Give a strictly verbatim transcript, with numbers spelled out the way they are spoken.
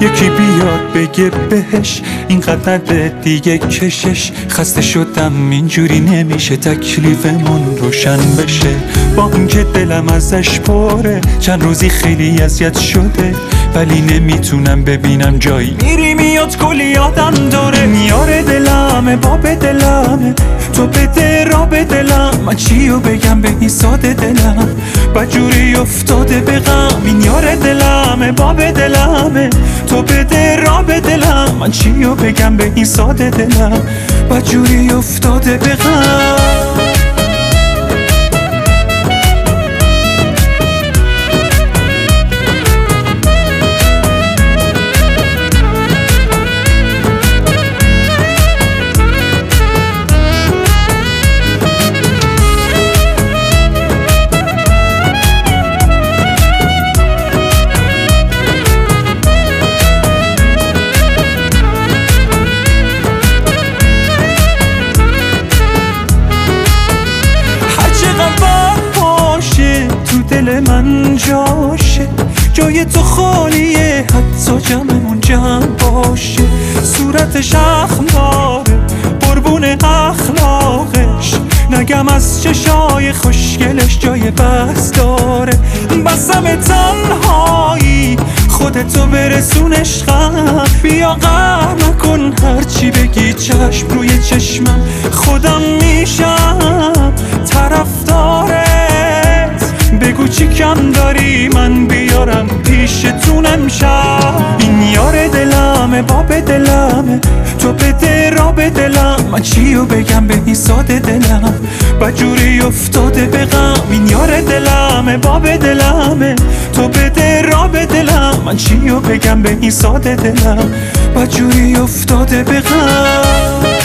یکی بیاد بگه بهش اینقدر دیگه کشش، خسته شدم اینجوری نمیشه تکلیفمون روشن بشه. با اینکه دلم ازش پره چند روزی خیلی اذیت شده، ولی نمیتونم ببینم جایی میری میاد کلی یادم داره. میاره دلمه باب دلمه تو بده را به دلم، من چیو بگم به این ساده دلم بجوری افتاده به غم. این یار دلمه باب دلمه تو بده را به دلم، من چیو بگم به این ساده دلم بجوری افتاده به غم. دل من جاشه جای تو خالیه، حتی جمعمون جمع باشه. صورتش اخماره قربون اخلاقش، نگم از چشای خوشگلش جای بس داره. بسم تنهایی خودتو برسون عشقم، بیا قهر نکن هرچی بگی چشم روی چشمم. خودم میشم طرفدارت، بگو چی کم داری من بیارم پیشتون امشب. این یار دلمه باب دلمه تو بده را به دلم، من چیو بگم به این ساده دلم بجوری افتاده به غم. این یار دلمه باب دلمه تو بده را به دلم، من چیو بگم به این ساده دلم بجوری افتاده به غم.